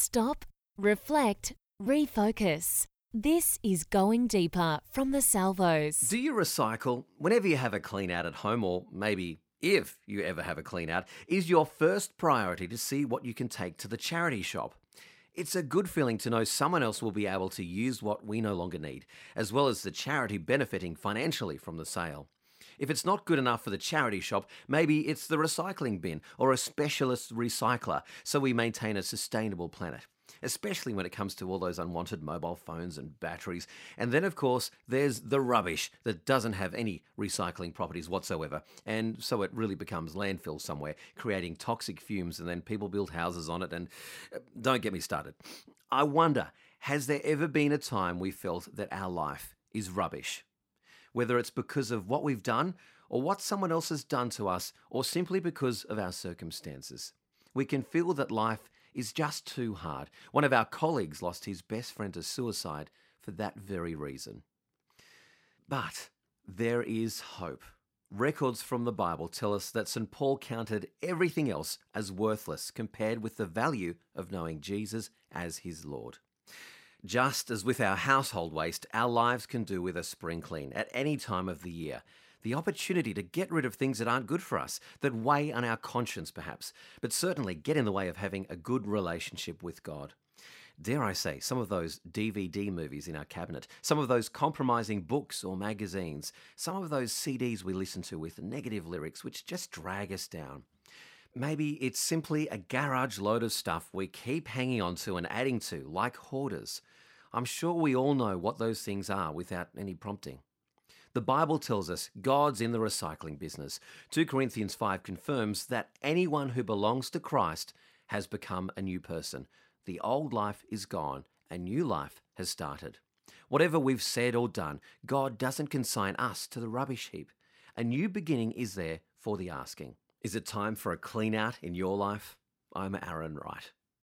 Stop, reflect, refocus. This is Going Deeper from the Salvos. Do you recycle? Whenever you have a clean out at home, or maybe if you ever have a clean out, is your first priority to see what you can take to the charity shop? It's a good feeling to know someone else will be able to use what we no longer need, as well as the charity benefiting financially from the sale. If it's not good enough for the charity shop, maybe it's the recycling bin or a specialist recycler, so we maintain a sustainable planet. Especially when it comes to all those unwanted mobile phones and batteries. And then, of course, there's the rubbish that doesn't have any recycling properties whatsoever. And so it really becomes landfill somewhere, creating toxic fumes, and then people build houses on it. And don't get me started. I wonder, has there ever been a time we felt that our life is rubbish? Whether it's because of what we've done, or what someone else has done to us, or simply because of our circumstances. We can feel that life is just too hard. One of our colleagues lost his best friend to suicide for that very reason. But there is hope. Records from the Bible tell us that St. Paul counted everything else as worthless compared with the value of knowing Jesus as his Lord. Just as with our household waste, our lives can do with a spring clean at any time of the year. The opportunity to get rid of things that aren't good for us, that weigh on our conscience perhaps, but certainly get in the way of having a good relationship with God. Dare I say, some of those DVD movies in our cabinet, some of those compromising books or magazines, some of those CDs we listen to with negative lyrics which just drag us down. Maybe it's simply a garage load of stuff we keep hanging on to and adding to, like hoarders. I'm sure we all know what those things are without any prompting. The Bible tells us God's in the recycling business. 2 Corinthians 5 confirms that anyone who belongs to Christ has become a new person. The old life is gone, a new life has started. Whatever we've said or done, God doesn't consign us to the rubbish heap. A new beginning is there for the asking. Is it time for a clean out in your life? I'm Aaron Wright.